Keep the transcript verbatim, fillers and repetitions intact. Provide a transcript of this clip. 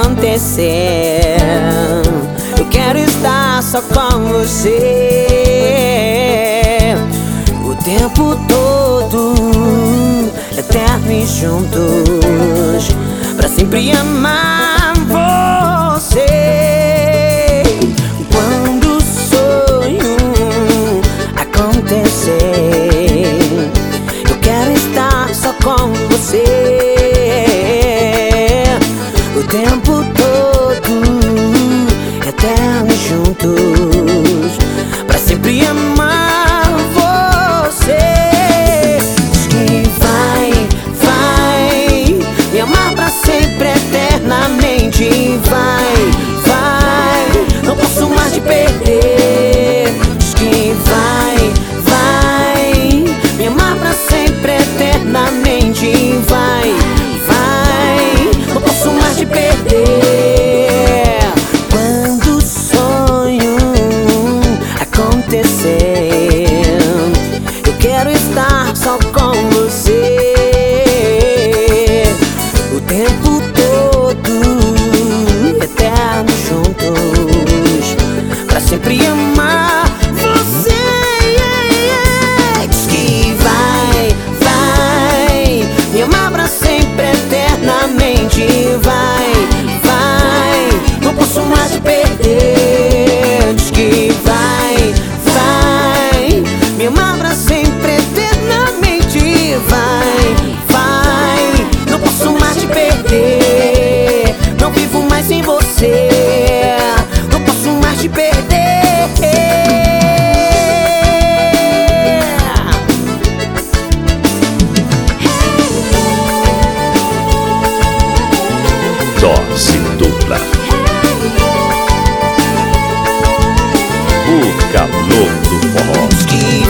acontecer. Eu quero estar só com você o tempo todo, eterno e juntos, pra sempre amar você. Quando o sonho acontecer, eu quero estar só com você o tempo todo, eterno e juntos, pra sempre amar você. Diz que vai, vai me amar pra sempre, eternamente. Vai, vai, não posso mais te perder. Diz que vai, vai me amar pra sempre, eternamente. Vai, vai, não posso mais te perder. Quando o sonho acontecer, eu quero estar só com você o tempo todo, eterno juntos, pra sempre amar você. Diz que vai, vai me amar pra sempre, eternamente. Vai, vai, não posso mais te perder. Diz que vai, vai me amar pra sempre, eternamente. Vai, vai, não posso mais te perder. Não vivo mais sem você, não posso mais te perder. Dose dupla. O calor do forró.